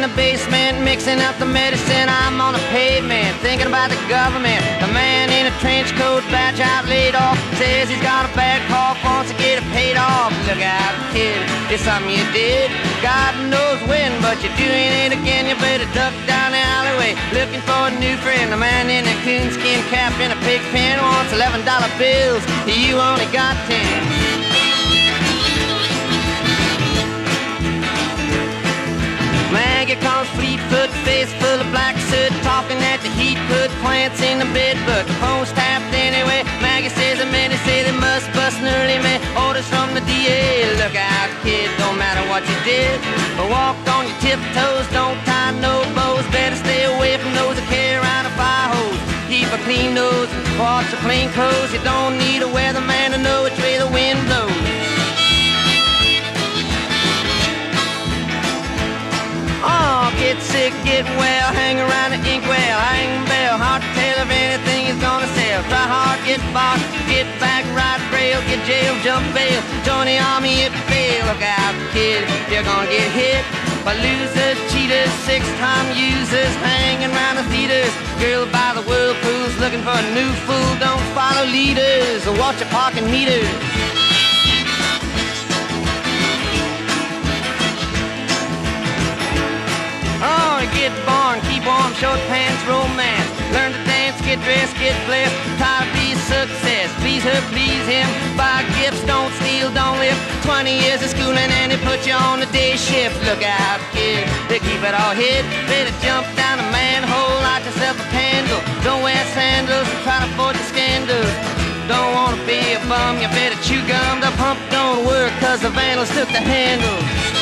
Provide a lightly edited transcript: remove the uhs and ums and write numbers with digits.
in the basement, mixing up the medicine. I'm on the pavement, thinking about the government. The man in a trench coat, badge out laid off, says he's got a bad cough, wants to get it paid off. Look out, kid, it's something you did. God knows when, but you're doing it again. You better duck down the alleyway, looking for a new friend. The man in a coonskin cap in a pig pen wants $11 bills. You only got 10. Maggie comes Fleetfoot, face full of black soot, talking at the heat, put plants in the bed, but the phone's tapped anyway. Maggie says the men say they must bust an early man. Orders from the DA. Look out, kid, don't matter what you did, but walk on your tiptoes, don't tie no bows. Better stay away from those that carry around a fire hose. Keep a clean nose and wash your plain clothes. You don't need a weatherman to know which way the wind blows. Oh, get sick, get well, hang around the inkwell, hang bell, hard to tell if anything is gonna sell. Try hard, get boxed, get back, ride rail, get jail, jump bail, join the army if you fail. Look out, kid, you're gonna get hit by losers, cheaters, six-time users, hanging around the theaters. Girl by the whirlpools, looking for a new fool. Don't follow leaders or watch your parking meters. Oh, get born, keep warm, short pants, romance. Learn to dance, get dressed, get blessed. Try to be success, please her, please him. Buy gifts, don't steal, don't live. 20 years of schooling and they put you on the day shift. Look out, kid, they keep it all hid. Better jump down a manhole, light yourself a candle. Don't wear sandals and try to avoid the scandals. Don't wanna be a bum, you better chew gum. The pump don't work cause the vandals took the handle.